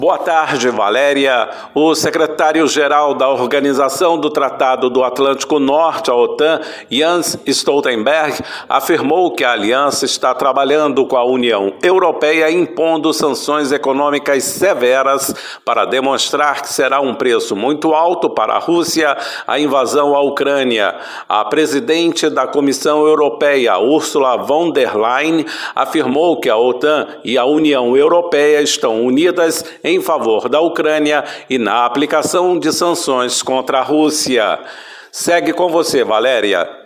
Boa tarde, Valéria. O secretário-geral da Organização do Tratado do Atlântico Norte, a OTAN, Jens Stoltenberg, afirmou que a aliança está trabalhando com a União Europeia impondo sanções econômicas severas para demonstrar que será um preço muito alto para a Rússia a invasão à Ucrânia. A presidente da Comissão Europeia, Ursula von der Leyen, afirmou que a OTAN e a União Europeia estão unidas em favor da Ucrânia e na aplicação de sanções contra a Rússia. Segue com você, Valéria.